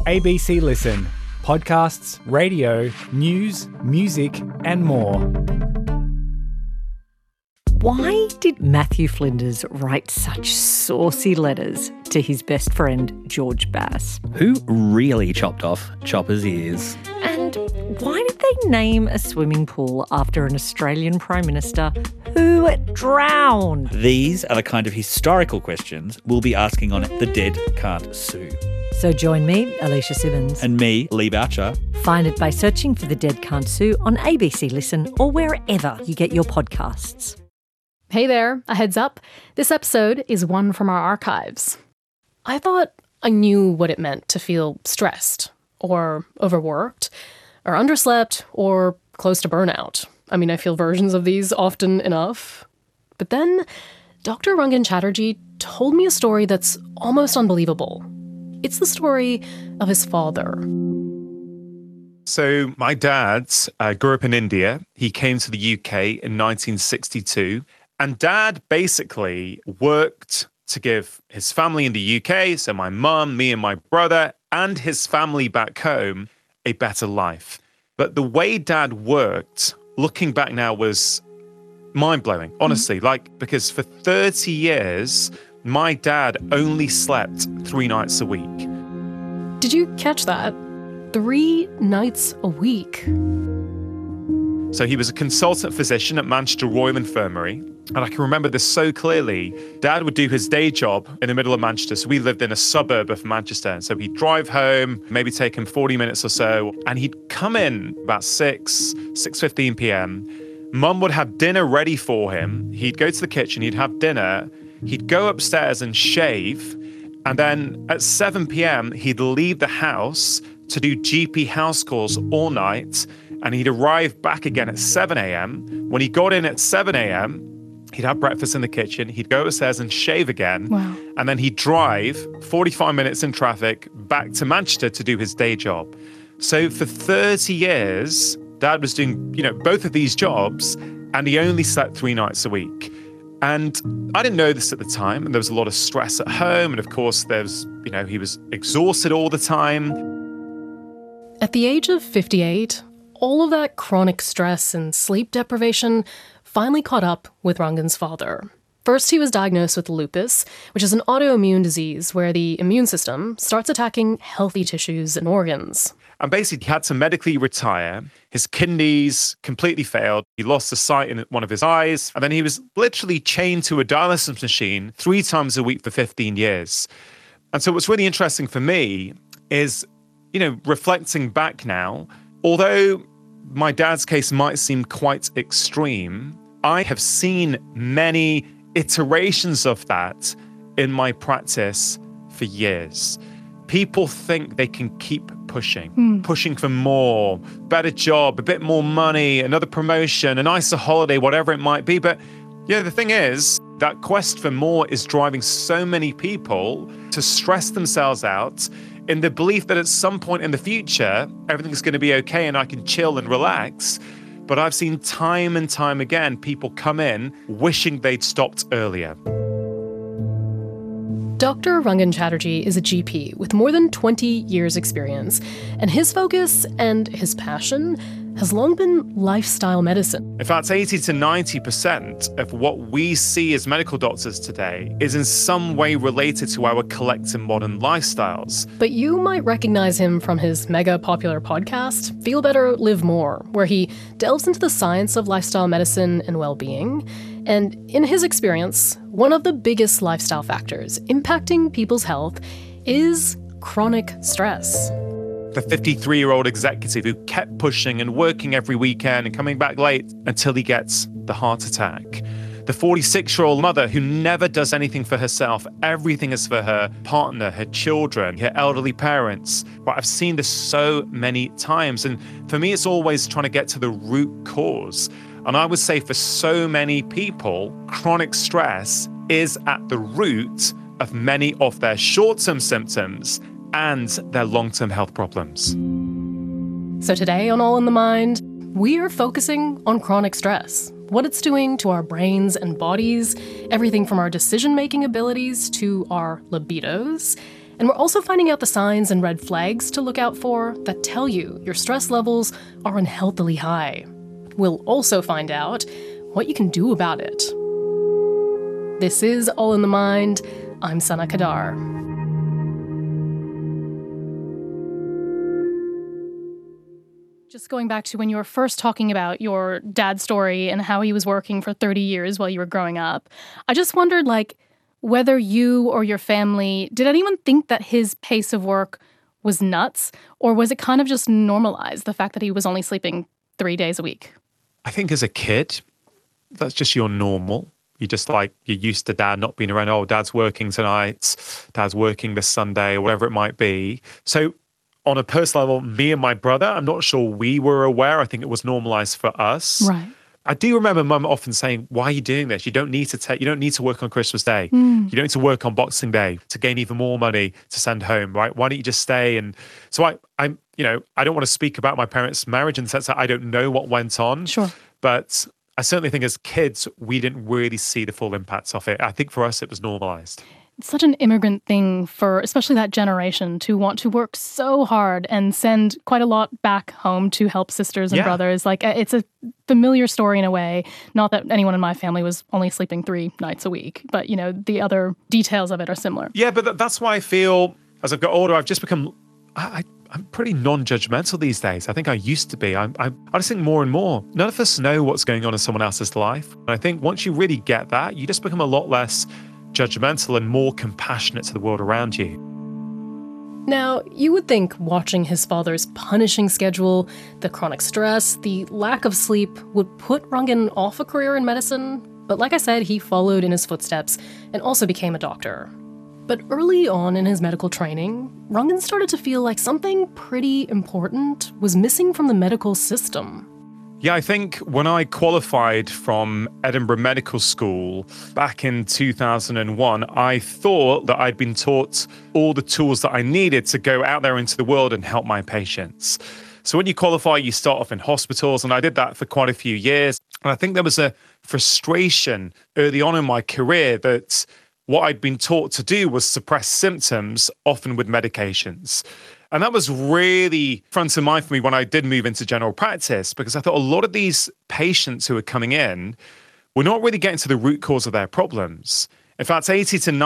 ABC Listen. Podcasts, radio, news, music and more. Why did Matthew Flinders write such saucy letters to his best friend George Bass? Who really chopped off Chopper's ears? And why did they name a swimming pool after an Australian Prime Minister who drowned? These are the kind of historical questions we'll be asking on The Dead Can't Sue. So join me, Alicia Simmons. And me, Lee Boucher. Find it by searching for The Dead Can't Sue on ABC Listen or wherever you get your podcasts. Hey there, a heads up. This episode is one from our archives. I thought I knew what it meant to feel stressed, or overworked, or underslept, or close to burnout. I mean, I feel versions of these often enough. But then Dr. Rangan Chatterjee told me a story that's almost unbelievable. It's the story of his father. So my dad grew up in India. He came to the UK in 1962. And Dad basically worked to give his family in the UK, so my mum, me and my brother, and his family back home, a better life. But the way Dad worked, looking back now, was mind-blowing, honestly. Because for 30 years, my dad only slept 3 nights a week. Did you catch that? 3 nights a week. So he was a consultant physician at Manchester Royal Infirmary. And I can remember this so clearly. Dad would do his day job in the middle of Manchester. So we lived in a suburb of Manchester. And so he'd drive home, maybe take him 40 minutes or so. And he'd come in about 6:15 p.m. Mum would have dinner ready for him. He'd go to the kitchen, he'd have dinner. He'd go upstairs and shave. And then at 7 p.m., he'd leave the house to do GP house calls all night. And he'd arrive back again at 7 a.m. When he got in at 7 a.m., he'd have breakfast in the kitchen. He'd go upstairs and shave again. Wow. And then he'd drive 45 minutes in traffic back to Manchester to do his day job. So for 30 years, Dad was doing, both of these jobs, and he only slept 3 nights a week. And I didn't know this at the time. And there was a lot of stress at home. And of course, he was exhausted all the time. At the age of 58, all of that chronic stress and sleep deprivation finally caught up with Rangan's father. First, he was diagnosed with lupus, which is an autoimmune disease where the immune system starts attacking healthy tissues and organs. And basically, he had to medically retire. His kidneys completely failed. He lost the sight in one of his eyes. And then he was literally chained to a dialysis machine 3 times a week for 15 years. And so what's really interesting for me is, reflecting back now, although my dad's case might seem quite extreme, I have seen many iterations of that in my practice for years. People think they can keep pushing for more, better job, a bit more money, another promotion, a nicer holiday, whatever it might be. But the thing is, that quest for more is driving so many people to stress themselves out in the belief that at some point in the future, everything's going to be okay and I can chill and relax. But I've seen time and time again, people come in wishing they'd stopped earlier. Dr. Rangan Chatterjee is a GP with more than 20 years' experience, and his focus and his passion has long been lifestyle medicine. In fact, 80 to 90% of what we see as medical doctors today is in some way related to our collective modern lifestyles. But you might recognize him from his mega popular podcast, Feel Better, Live More, where he delves into the science of lifestyle medicine and well-being. And in his experience, one of the biggest lifestyle factors impacting people's health is chronic stress. The 53-year-old executive who kept pushing and working every weekend and coming back late until he gets the heart attack. The 46-year-old mother who never does anything for herself. Everything is for her partner, her children, her elderly parents. But I've seen this so many times. And for me, it's always trying to get to the root cause. And I would say for so many people, chronic stress is at the root of many of their short-term symptoms and their long-term health problems. So today on All in the Mind, we are focusing on chronic stress, what it's doing to our brains and bodies, everything from our decision-making abilities to our libidos, and And we're also finding out the signs and red flags to look out for that tell you your stress levels are unhealthily high. We'll also find out what you can do about it. This is All in the Mind. I'm Sana Kadar. Just going back to when you were first talking about your dad's story and how he was working for 30 years while you were growing up, I just wondered, whether you or your family, did anyone think that his pace of work was nuts? Or was it kind of just normalized, the fact that he was only sleeping 3 days a week? I think as a kid, that's just your normal. You're used to dad not being around. Oh, dad's working tonight. Dad's working this Sunday, or whatever it might be. So on a personal level, me and my brother, I'm not sure we were aware. I think it was normalized for us. Right. I do remember Mum often saying, "Why are you doing this? You don't need to work on Christmas Day. You don't need to work on Boxing Day to gain even more money to send home, right? Why don't you just stay?" And so I don't want to speak about my parents' marriage in the sense that I don't know what went on. Sure. But I certainly think as kids, we didn't really see the full impacts of it. I think for us, it was normalized. It's such an immigrant thing for especially that generation to want to work so hard and send quite a lot back home to help sisters and brothers. It's a familiar story in a way. Not that anyone in my family was only sleeping 3 nights a week, but, the other details of it are similar. Yeah, but that's why I feel as I've got older, I've just become... I'm pretty non-judgmental these days. I think I used to be. I just think more and more, none of us know what's going on in someone else's life. And I think once you really get that, you just become a lot less judgmental and more compassionate to the world around you. Now, you would think watching his father's punishing schedule, the chronic stress, the lack of sleep would put Rangan off a career in medicine. But like I said, he followed in his footsteps and also became a doctor. But early on in his medical training, Rangan started to feel like something pretty important was missing from the medical system. Yeah, I think when I qualified from Edinburgh Medical School back in 2001, I thought that I'd been taught all the tools that I needed to go out there into the world and help my patients. So when you qualify, you start off in hospitals, and I did that for quite a few years. And I think there was a frustration early on in my career that what I'd been taught to do was suppress symptoms, often with medications. And that was really front of mind for me when I did move into general practice, because I thought a lot of these patients who were coming in were not really getting to the root cause of their problems. In fact, 80 to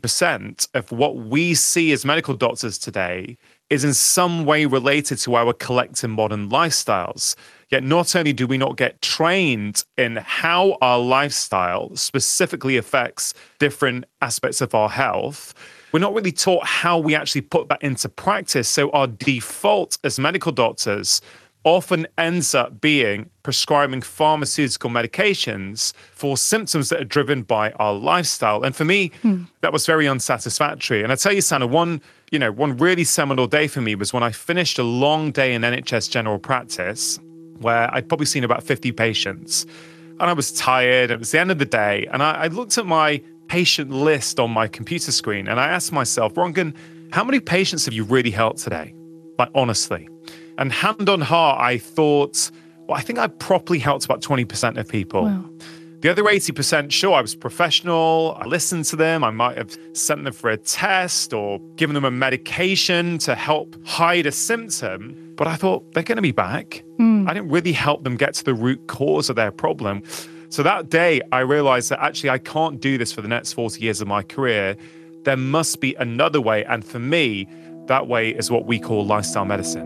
90% of what we see as medical doctors today is in some way related to our collective modern lifestyles. Yet not only do we not get trained in how our lifestyle specifically affects different aspects of our health, we're not really taught how we actually put that into practice. So our default as medical doctors often ends up being prescribing pharmaceutical medications for symptoms that are driven by our lifestyle. And for me, that was very unsatisfactory. And I tell you, Sana, one really seminal day for me was when I finished a long day in NHS general practice, where I'd probably seen about 50 patients. And I was tired. It was the end of the day. And I looked at my patient list on my computer screen and I asked myself, Rangan, how many patients have you really helped today? Like, honestly. And hand on heart, I thought, well, I think I properly helped about 20% of people. Wow. The other 80%, sure, I was professional. I listened to them. I might have sent them for a test or given them a medication to help hide a symptom. But I thought, they're going to be back. I didn't really help them get to the root cause of their problem. So that day, I realized that actually I can't do this for the next 40 years of my career. There must be another way. And for me, that way is what we call lifestyle medicine.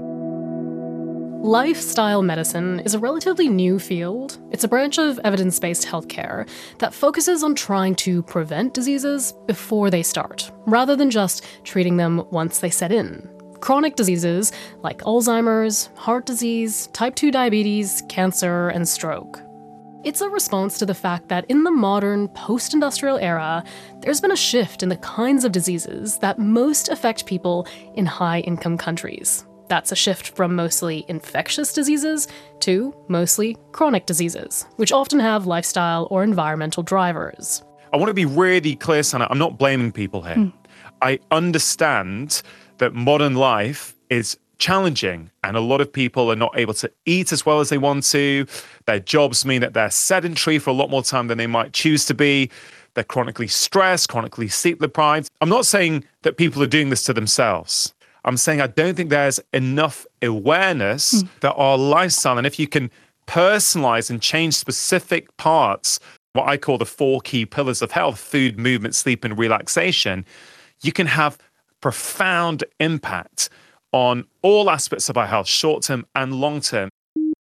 Lifestyle medicine is a relatively new field. It's a branch of evidence-based healthcare that focuses on trying to prevent diseases before they start, rather than just treating them once they set in. Chronic diseases like Alzheimer's, heart disease, type 2 diabetes, cancer, and stroke. It's a response to the fact that in the modern post-industrial era, there's been a shift in the kinds of diseases that most affect people in high-income countries. That's a shift from mostly infectious diseases to mostly chronic diseases, which often have lifestyle or environmental drivers. I want to be really clear, Sana, I'm not blaming people here. I understand that modern life is challenging and a lot of people are not able to eat as well as they want to. Their jobs mean that they're sedentary for a lot more time than they might choose to be. they're chronically stressed, chronically sleep deprived. I'm not saying that people are doing this to themselves. I'm saying I don't think there's enough awareness that our lifestyle, and if you can personalize and change specific parts, what I call the 4 key pillars of health, food, movement, sleep, and relaxation, you can have profound impact on all aspects of our health, short-term and long-term.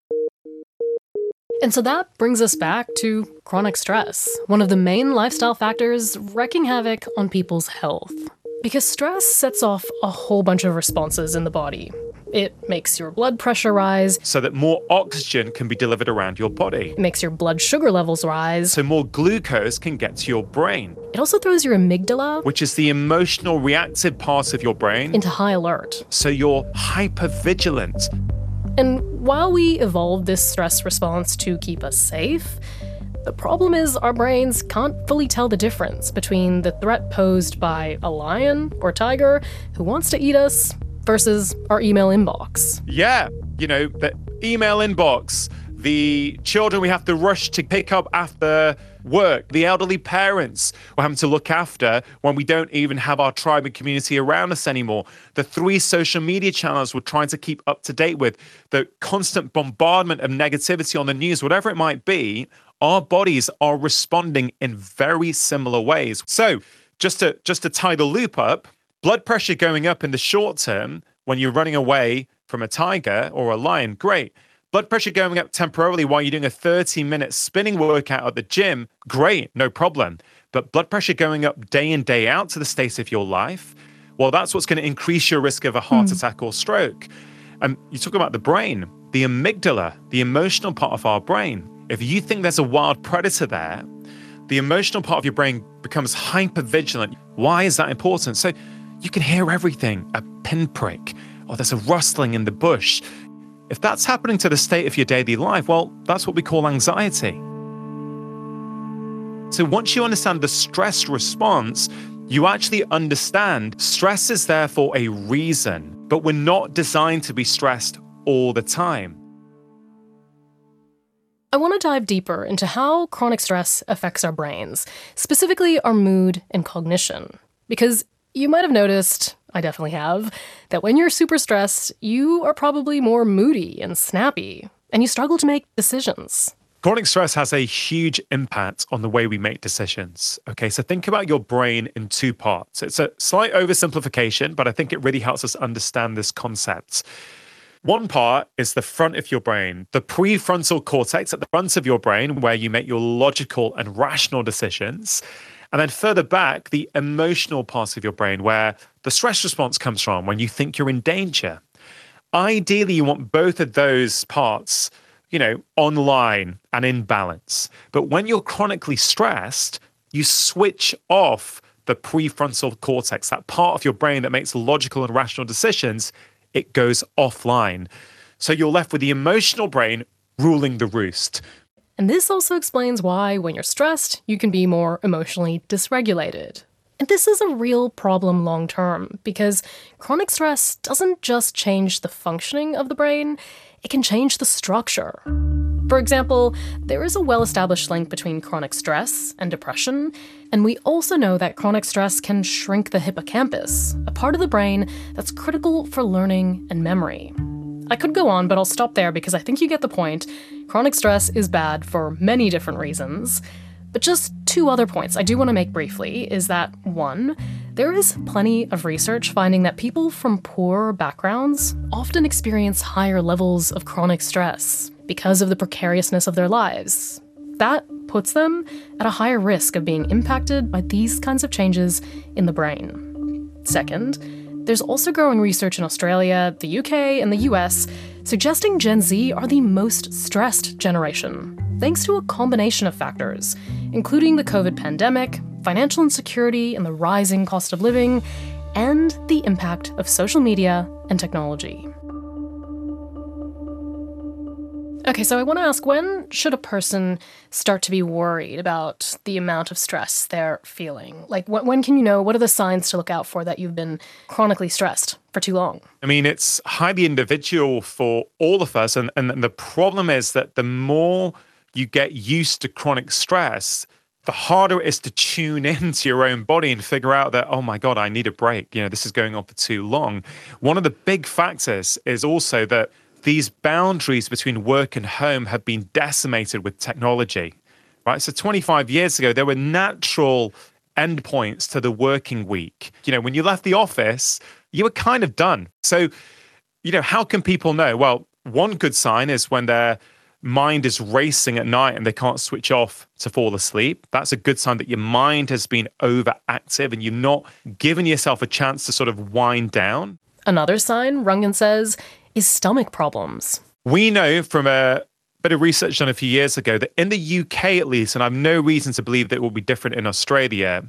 And so that brings us back to chronic stress, one of the main lifestyle factors wreaking havoc on people's health. Because stress sets off a whole bunch of responses in the body. It makes your blood pressure rise, so that more oxygen can be delivered around your body. it makes your blood sugar levels rise. So more glucose can get to your brain, It also throws your amygdala which is the emotional reactive part of your brain. into high alert. So you're hypervigilant. And while we evolved this stress response to keep us safe, the problem is our brains can't fully tell the difference between the threat posed by a lion or tiger who wants to eat us versus our email inbox. Yeah, the email inbox, the children we have to rush to pick up after work, the elderly parents we're having to look after when we don't even have our tribe and community around us anymore, the 3 social media channels we're trying to keep up to date with, the constant bombardment of negativity on the news, whatever it might be, our bodies are responding in very similar ways. So just to tie the loop up, blood pressure going up in the short term when you're running away from a tiger or a lion, great. Blood pressure going up temporarily while you're doing a 30-minute spinning workout at the gym, great, no problem. But blood pressure going up day in, day out to the state of your life, well, that's what's going to increase your risk of a heart attack or stroke. And you talk about the brain, the amygdala, the emotional part of our brain. If you think there's a wild predator there, the emotional part of your brain becomes hypervigilant. Why is that important? So you can hear everything, a pinprick, or there's a rustling in the bush. If that's happening to the state of your daily life, well, that's what we call anxiety. So once you understand the stress response, you actually understand stress is there for a reason, but we're not designed to be stressed all the time. I want to dive deeper into how chronic stress affects our brains, specifically our mood and cognition. Because you might have noticed, I definitely have, that when you're super stressed, you are probably more moody and snappy, and you struggle to make decisions. Chronic stress has a huge impact on the way we make decisions. Okay, so think about your brain in 2 parts. It's a slight oversimplification, but I think it really helps us understand this concept. One part is the front of your brain, the prefrontal cortex at the front of your brain, where you make your logical and rational decisions. And then further back, the emotional part of your brain, where the stress response comes from when you think you're in danger. Ideally, you want both of those parts, online and in balance. But when you're chronically stressed, you switch off the prefrontal cortex, that part of your brain that makes logical and rational decisions. It goes offline. So you're left with the emotional brain ruling the roost. And this also explains why, when you're stressed, you can be more emotionally dysregulated. And this is a real problem long term, because chronic stress doesn't just change the functioning of the brain, it can change the structure. For example, there is a well-established link between chronic stress and depression, and we also know that chronic stress can shrink the hippocampus, a part of the brain that's critical for learning and memory. I could go on, but I'll stop there because I think you get the point. Chronic stress is bad for many different reasons. But just 2 other points I do want to make briefly is that, 1, there is plenty of research finding that people from poorer backgrounds often experience higher levels of chronic stress because of the precariousness of their lives. That puts them at a higher risk of being impacted by these kinds of changes in the brain. Second, there's also growing research in Australia, the UK, and the US suggesting Gen Z are the most stressed generation, thanks to a combination of factors, including the COVID pandemic, financial insecurity and the rising cost of living, and the impact of social media and technology. Okay, so I want to ask, when should a person start to be worried about the amount of stress they're feeling? Like, when can you know, what are the signs to look out for that you've been chronically stressed for too long? I mean, it's highly individual for all of us. And the problem is that the more you get used to chronic stress, the harder it is to tune into your own body and figure out that, oh my God, I need a break. This is going on for too long. One of the big factors is also that these boundaries between work and home have been decimated with technology, right? So 25 years ago, there were natural endpoints to the working week. When you left the office, you were kind of done. So, how can people know? Well, one good sign is when their mind is racing at night and they can't switch off to fall asleep. That's a good sign that your mind has been overactive and you're not giving yourself a chance to sort of wind down. Another sign, Rungan says, is stomach problems. We know from a bit of research done a few years ago that in the UK at least, and I have no reason to believe that it will be different in Australia,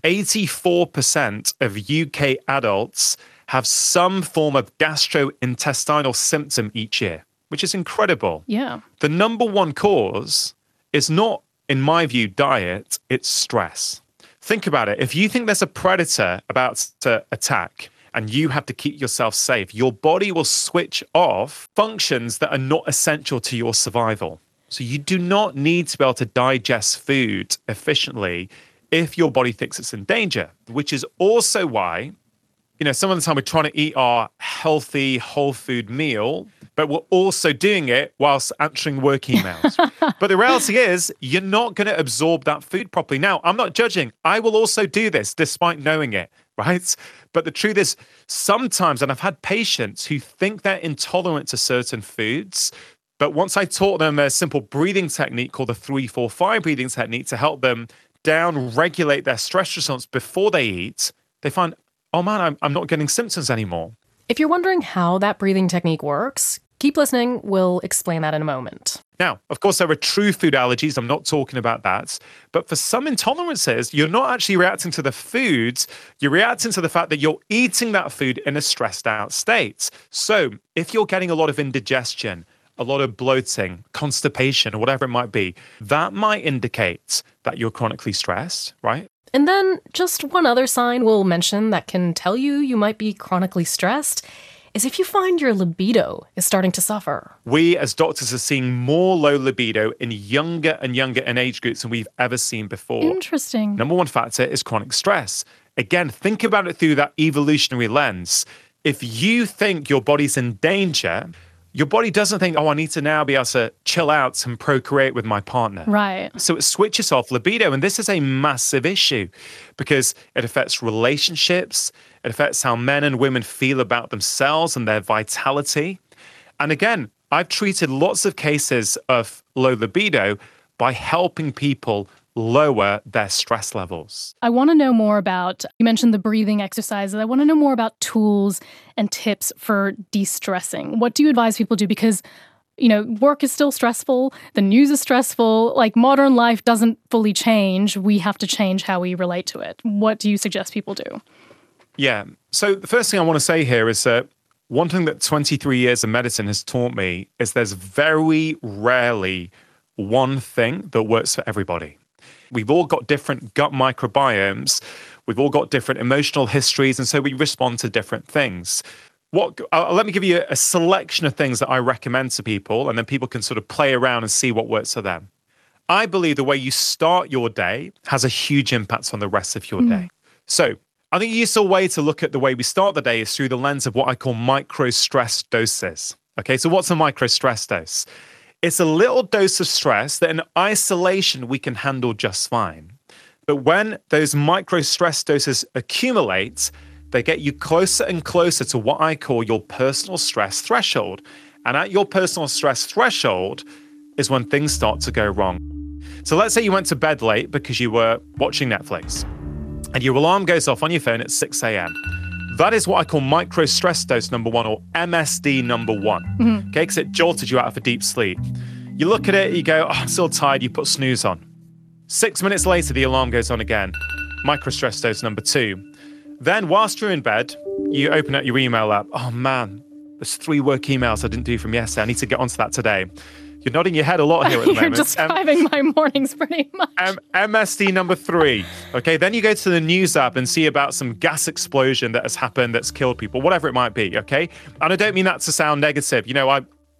84% of UK adults have some form of gastrointestinal symptom each year, which is incredible. Yeah. The number one cause is not, in my view, diet, it's stress. Think about it. If you think there's a predator about to attack, and you have to keep yourself safe, your body will switch off functions that are not essential to your survival. So you do not need to be able to digest food efficiently if your body thinks it's in danger, which is also why, some of the time we're trying to eat our healthy, whole food meal, but we're also doing it whilst answering work emails. But the reality is you're not going to absorb that food properly. Now, I'm not judging. I will also do this despite knowing it, right? But the truth is sometimes, and I've had patients who think they're intolerant to certain foods, but once I taught them a simple breathing technique called the 3-4-5 breathing technique to help them down-regulate their stress response before they eat, they find, oh man, I'm not getting symptoms anymore. If you're wondering how that breathing technique works, keep listening. We'll explain that in a moment. Now, of course, there are true food allergies. I'm not talking about that. But for some intolerances, you're not actually reacting to the foods. You're reacting to the fact that you're eating that food in a stressed out state. So if you're getting a lot of indigestion, a lot of bloating, constipation, or whatever it might be, that might indicate that you're chronically stressed, right? And then just one other sign we'll mention that can tell you might be chronically stressed is if you find your libido is starting to suffer. We as doctors are seeing more low libido in younger and younger in age groups than we've ever seen before. Interesting. Number one factor is chronic stress. Again, think about it through that evolutionary lens. If you think your body's in danger, your body doesn't think, oh, I need to now be able to chill out and procreate with my partner. Right. So it switches off libido. And this is a massive issue because it affects relationships. It affects how men and women feel about themselves and their vitality. And again, I've treated lots of cases of low libido by helping people lower their stress levels. I want to know more about, you mentioned the breathing exercises. I want to know more about tools and tips for de-stressing. What do you advise people do? Because, work is still stressful. The news is stressful. Like, modern life doesn't fully change. We have to change how we relate to it. What do you suggest people do? Yeah. So the first thing I want to say here is that one thing that 23 years of medicine has taught me is there's very rarely one thing that works for everybody. We've all got different gut microbiomes. We've all got different emotional histories. And so we respond to different things. Let me give you a selection of things that I recommend to people, and then people can sort of play around and see what works for them. I believe the way you start your day has a huge impact on the rest of your day. So I think a useful way to look at the way we start the day is through the lens of what I call micro-stress doses. Okay, so what's a micro-stress dose? It's a little dose of stress that in isolation we can handle just fine. But when those micro-stress doses accumulate, they get you closer and closer to what I call your personal stress threshold. And at your personal stress threshold is when things start to go wrong. So let's say you went to bed late because you were watching Netflix and your alarm goes off on your phone at 6 a.m. That is what I call micro-stress dose number 1, or MSD number 1, okay? Because it jolted you out of a deep sleep. You look at it, you go, oh, I'm still tired, you put snooze on. 6 minutes later, the alarm goes on again. Micro-stress dose number 2. Then whilst you're in bed, you open up your email app. Oh man, there's 3 work emails I didn't do from yesterday. I need to get onto that today. You're nodding your head a lot here at the moment. You're describing my mornings pretty much. MSD number 3. Okay, then you go to the news app and see about some gas explosion that has happened that's killed people, whatever it might be, okay? And I don't mean that to sound negative.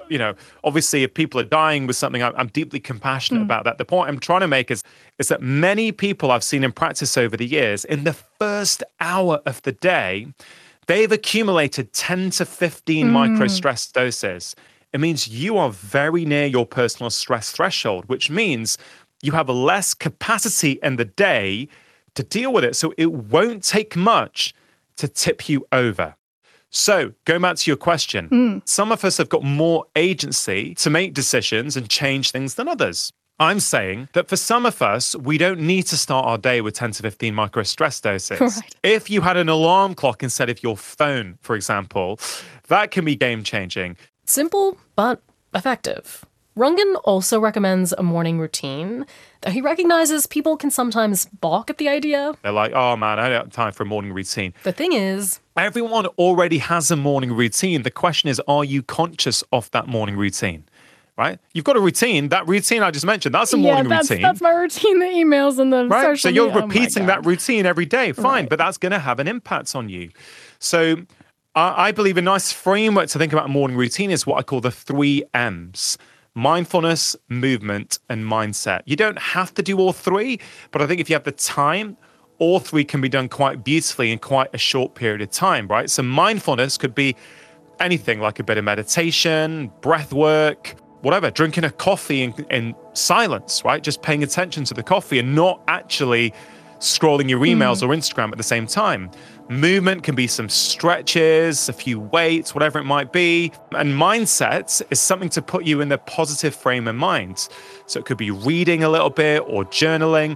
Obviously, if people are dying with something, I'm deeply compassionate about that. The point I'm trying to make is that many people I've seen in practice over the years, in the first hour of the day, they've accumulated 10 to 15 micro-stress doses. It means you are very near your personal stress threshold, which means you have less capacity in the day to deal with it. So it won't take much to tip you over. So going back to your question, some of us have got more agency to make decisions and change things than others. I'm saying that for some of us, we don't need to start our day with 10 to 15 micro-stress doses. Right. If you had an alarm clock instead of your phone, for example, that can be game-changing. Simple, but effective. Rungan also recommends a morning routine, though he recognizes people can sometimes balk at the idea. They're like, oh man, I don't have time for a morning routine. The thing is, everyone already has a morning routine. The question is, are you conscious of that morning routine? Right? You've got a routine. That routine I just mentioned, that's a morning routine. That's my routine, the emails and the right? social So you're media. repeating that routine every day. Fine, Right. but that's going to have an impact on you. So I believe a nice framework to think about a morning routine is what I call the 3 M's. Mindfulness, movement, and mindset. You don't have to do all 3, but I think if you have the time, all 3 can be done quite beautifully in quite a short period of time, right? So mindfulness could be anything like a bit of meditation, breath work, whatever, drinking a coffee in silence, right? Just paying attention to the coffee and not actually scrolling your emails or Instagram at the same time. Movement can be some stretches, a few weights, whatever it might be. And mindset is something to put you in the positive frame of mind. So it could be reading a little bit or journaling.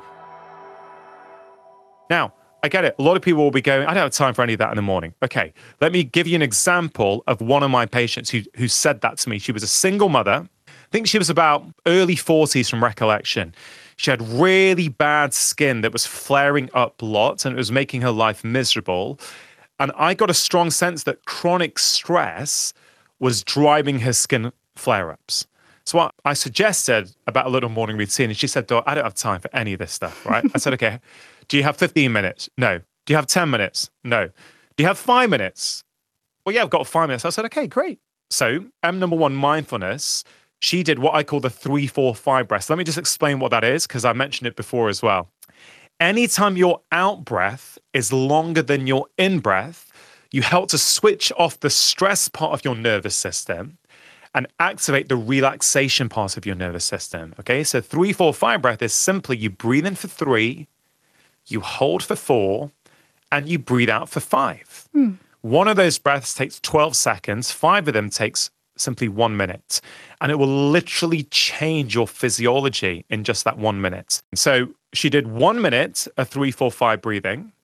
Now, I get it. A lot of people will be going, I don't have time for any of that in the morning. Okay, let me give you an example of one of my patients who said that to me. She was a single mother. I think she was about early 40s from recollection. She had really bad skin that was flaring up lots and it was making her life miserable. And I got a strong sense that chronic stress was driving her skin flare-ups. So what I suggested about a little morning routine, and she said, Doc, I don't have time for any of this stuff, right? I said, okay, do you have 15 minutes? No. Do you have 10 minutes? No. Do you have 5 minutes? Well, yeah, I've got 5 minutes. I said, okay, great. So M number 1, mindfulness. She did what I call the 3-4-5 breaths. Let me just explain what that is, because I mentioned it before as well. Anytime your out breath is longer than your in breath, you help to switch off the stress part of your nervous system and activate the relaxation part of your nervous system. Okay, so 3-4-5 breath is simply you breathe in for 3, you hold for 4, and you breathe out for 5. One of those breaths takes 12 seconds. 5 of them takes simply 1 minute. And it will literally change your physiology in just that 1 minute. So she did 1 minute of 3-4-5 breathing,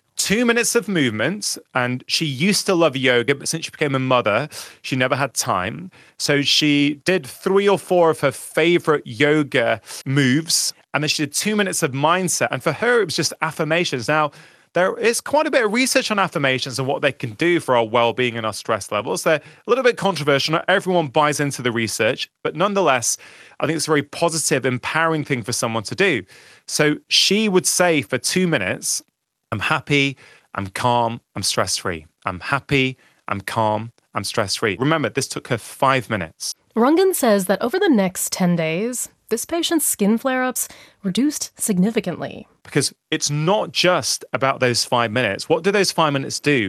2 minutes of movement. And she used to love yoga, but since she became a mother, she never had time. So she did 3 or 4 of her favorite yoga moves. And then she did 2 minutes of mindset. And for her, it was just affirmations. Now, there is quite a bit of research on affirmations and what they can do for our well-being and our stress levels. They're a little bit controversial. Not everyone buys into the research, but nonetheless, I think it's a very positive, empowering thing for someone to do. So she would say for 2 minutes, I'm happy, I'm calm, I'm stress-free. I'm happy, I'm calm, I'm stress-free. Remember, this took her 5 minutes. Rungan says that over the next 10 days, this patient's skin flare-ups reduced significantly. Because it's not just about those 5 minutes. What do those 5 minutes do?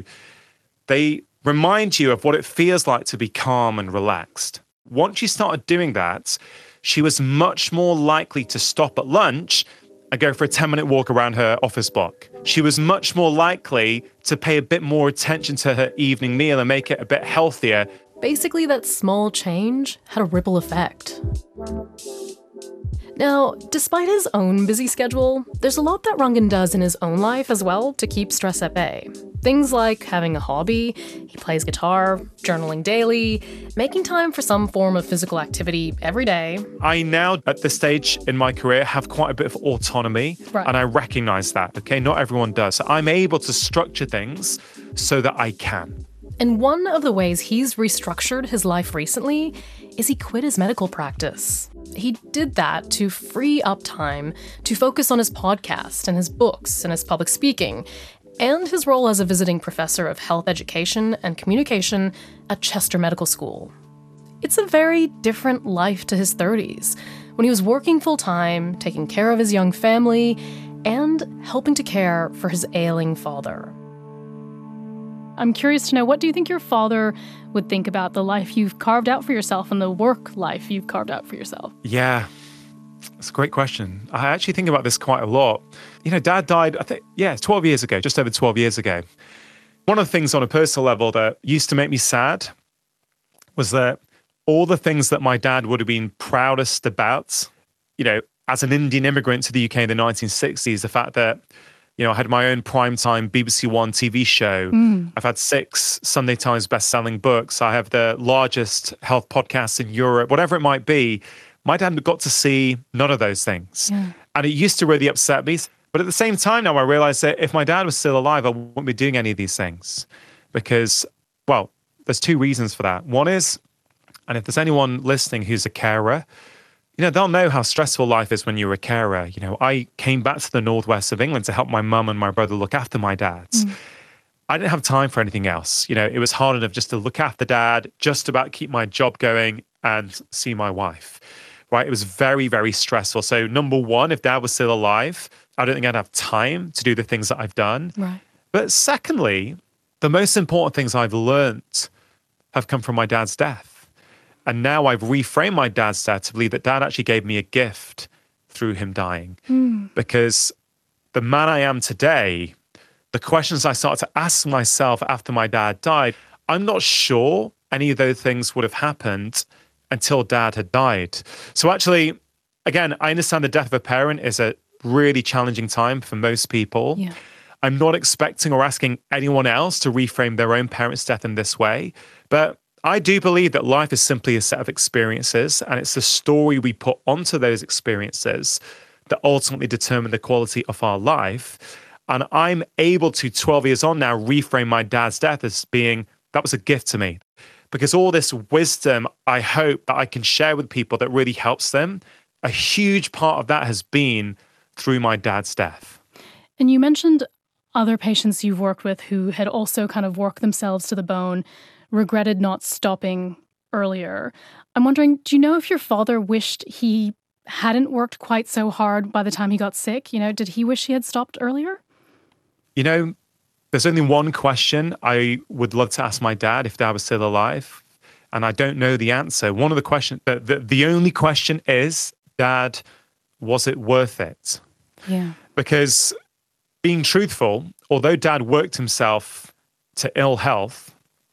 They remind you of what it feels like to be calm and relaxed. Once she started doing that, she was much more likely to stop at lunch and go for a 10-minute walk around her office block. She was much more likely to pay a bit more attention to her evening meal and make it a bit healthier. Basically, that small change had a ripple effect. Now, despite his own busy schedule, there's a lot that Rungan does in his own life as well to keep stress at bay. Things like having a hobby, he plays guitar, journaling daily, making time for some form of physical activity every day. I now, at this stage in my career, have quite a bit of autonomy, Right. and I recognize that, okay? Not everyone does. So I'm able to structure things so that I can. And one of the ways he's restructured his life recently is he quit his medical practice. He did that to free up time to focus on his podcast and his books and his public speaking, and his role as a visiting professor of health education and communication at Chester Medical School. it's a very different life to his 30s, when he was working full-time, taking care of his young family, and helping to care for his ailing father. I'm curious to know, what do you think your father would think about the life you've carved out for yourself and the work life you've carved out for yourself? Yeah, it's a great question. I actually think about this quite a lot. Dad died, 12 years ago, just over 12 years ago. One of the things on a personal level that used to make me sad was that all the things that my dad would have been proudest about, as an Indian immigrant to the UK in the 1960s, the fact that, I had my own primetime BBC One TV show. I've had 6 Sunday Times best-selling books. I have the largest health podcast in Europe, whatever it might be. My dad got to see none of those things. Yeah. And it used to really upset me. But at the same time now, I realized that if my dad was still alive, I wouldn't be doing any of these things. Because, well, there's 2 reasons for that. One is, and if there's anyone listening who's a carer, they'll know how stressful life is when you're a carer. I came back to the northwest of England to help my mum and my brother look after my dad. I didn't have time for anything else. It was hard enough just to look after dad, just about keep my job going and see my wife, right? It was very, very stressful. So number one, if dad was still alive, I don't think I'd have time to do the things that I've done. Right. But secondly, the most important things I've learned have come from my dad's death. And now I've reframed my dad's death to believe that dad actually gave me a gift through him dying. Because the man I am today, the questions I started to ask myself after my dad died, I'm not sure any of those things would have happened until dad had died. So actually, again, I understand the death of a parent is a really challenging time for most people. Yeah. I'm not expecting or asking anyone else to reframe their own parent's death in this way. But I do believe that life is simply a set of experiences, and it's the story we put onto those experiences that ultimately determine the quality of our life. And I'm able to, 12 years on now, reframe my dad's death as being, that was a gift to me. Because all this wisdom, I hope that I can share with people that really helps them, a huge part of that has been through my dad's death. And you mentioned other patients you've worked with who had also kind of worked themselves to the bone, regretted not stopping earlier. I'm wondering, do you know if your father wished he hadn't worked quite so hard by the time he got sick? Did he wish he had stopped earlier? There's only one question I would love to ask my dad if dad was still alive, and I don't know the answer. One of the questions, the only question is, Dad, was it worth it? Yeah. Because being truthful, although dad worked himself to ill health,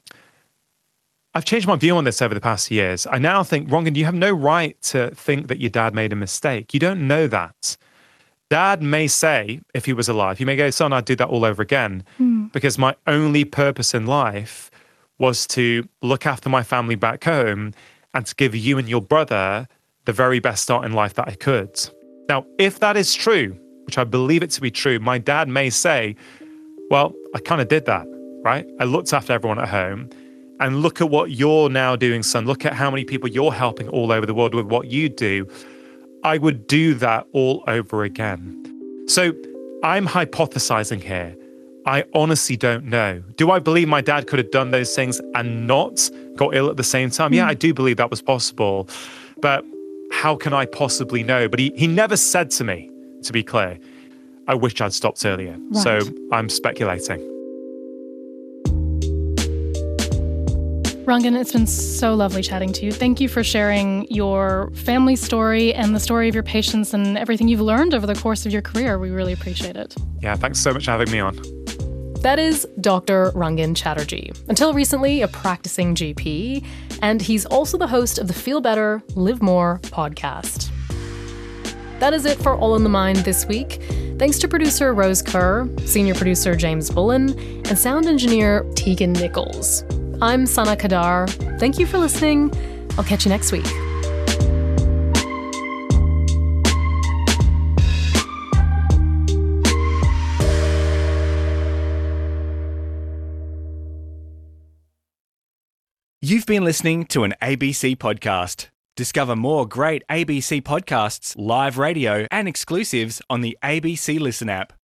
I've changed my view on this over the past years. I now think, Rangan, you have no right to think that your dad made a mistake. You don't know that. Dad may say, if he was alive, he may go, son, I'd do that all over again. Because my only purpose in life was to look after my family back home and to give you and your brother the very best start in life that I could. Now, if that is true, which I believe it to be true, my dad may say, well, I kind of did that, right? I looked after everyone at home. And look at what you're now doing, son. Look at how many people you're helping all over the world with what you do. I would do that all over again. So I'm hypothesizing here. I honestly don't know. Do I believe my dad could have done those things and not got ill at the same time? Yeah, I do believe that was possible. But how can I possibly know? But he never said to me, to be clear, I wish I'd stopped earlier. Right. So I'm speculating. Rangan, it's been so lovely chatting to you. Thank you for sharing your family story and the story of your patients and everything you've learned over the course of your career. We really appreciate it. Yeah, thanks so much for having me on. That is Dr. Rangan Chatterjee, until recently a practicing GP, and he's also the host of the Feel Better, Live More podcast. That is it for All in the Mind this week. Thanks to producer Rose Kerr, senior producer James Bullen, and sound engineer Tegan Nichols. I'm Sana Kadar. Thank you for listening. I'll catch you next week. You've been listening to an ABC podcast. Discover more great ABC podcasts, live radio, and exclusives on the ABC Listen app.